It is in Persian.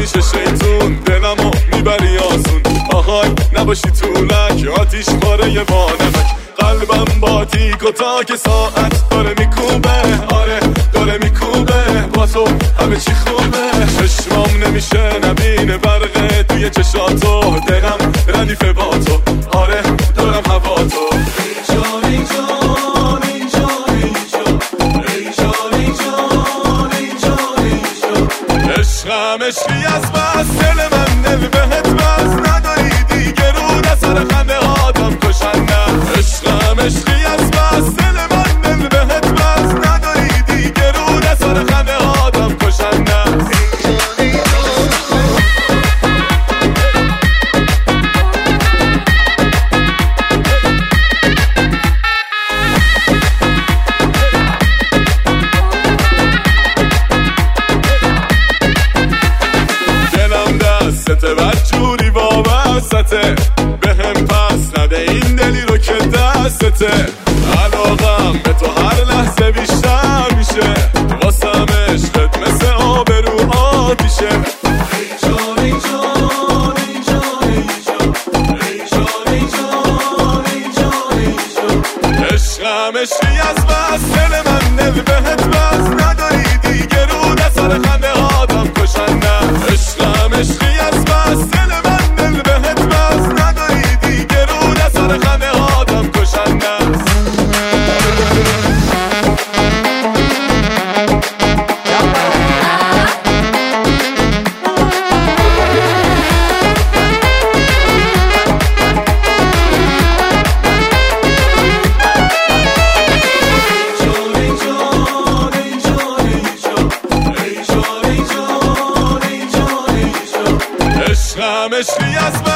میشه شیطون دلمو میبری آسون. آهای نباشی طولک آتیش پاره یه وانمک. قلبم با تیک و تاک ساعت داره میکوبه. آره داره میکوبه با تو همه چی خوبه. چشمام نمیشه نبینه برقه توی چشاتو. دلم ردیف با تو. آره دارم هوا تو. عشقم عشقی از بس دل من دل بهت بس نداری دیگه رو نسر خنده آدم کشندم. عشقم عشقی از بس دل من دل بهت بس نداری دیگه رو نسر خنده آدم کشندم. دسته بدجوری وابسته بهم پس نده این دلی رو که دستته. علاقم به تو هر لحظه بیشتر میشه واسم عشقت مثل آب رو آتیشه. عشقم عشقی از بس دل من دل بهت بس نداری دیگه رو نسر خنده آدم کشندم. عشقم عشقی از بس دل من دل بهت بس نداری دیگه رو نسر خنده آدم کشندم. عشقم عشقی از